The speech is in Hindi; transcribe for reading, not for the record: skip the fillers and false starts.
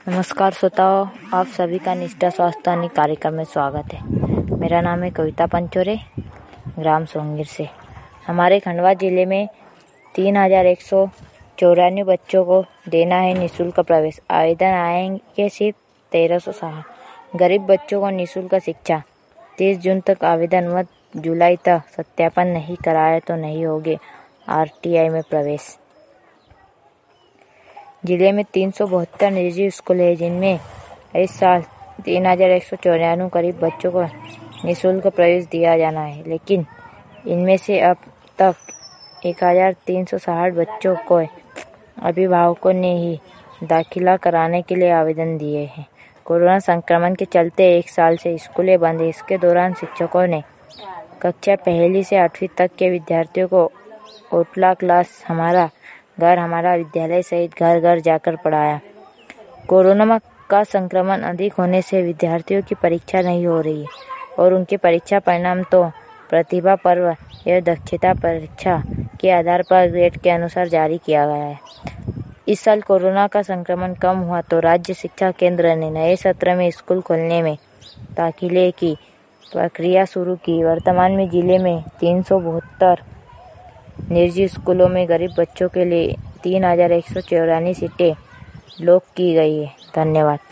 नमस्कार श्रोताओं, आप सभी का निष्ठा स्वास्थ्य वाणी कार्यक्रम में स्वागत है। मेरा नाम है कविता पंचोरे, ग्राम सोंगिर से। हमारे खंडवा जिले में 3194 बच्चों को देना है निःशुल्क प्रवेश। आवेदन आएंगे सिर्फ 1360। गरीब बच्चों को निःशुल्क शिक्षा। 30 जून तक आवेदन व जुलाई तक सत्यापन नहीं कराया तो नहीं होगे RTI में प्रवेश। जिले में 372 निजी स्कूल है, जिनमें इस साल 3194 करीब बच्चों को निःशुल्क प्रवेश दिया जाना है, लेकिन इनमें से अब तक 1360 बच्चों को अभिभावकों ने ही दाखिला कराने के लिए आवेदन दिए हैं। कोरोना संक्रमण के चलते 1 साल से स्कूलें बंद हैं। इसके दौरान शिक्षकों ने कक्षा 1 से 8वीं तक के विद्यार्थियों को ओटला क्लास, हमारा घर हमारा विद्यालय सहित घर घर जाकर पढ़ाया। कोरोना का संक्रमण अधिक होने से विद्यार्थियों की परीक्षा नहीं हो रही है और उनके परीक्षा परिणाम तो प्रतिभा पर्व या दक्षता परीक्षा के आधार पर ग्रेड के अनुसार जारी किया गया है। इस साल कोरोना का संक्रमण कम हुआ तो राज्य शिक्षा केंद्र ने नए सत्र में स्कूल खोलने में दाखिले की प्रक्रिया शुरू की। वर्तमान में जिले में 372 निजी स्कूलों में गरीब बच्चों के लिए 3194 सीटें लॉक की गई है। धन्यवाद।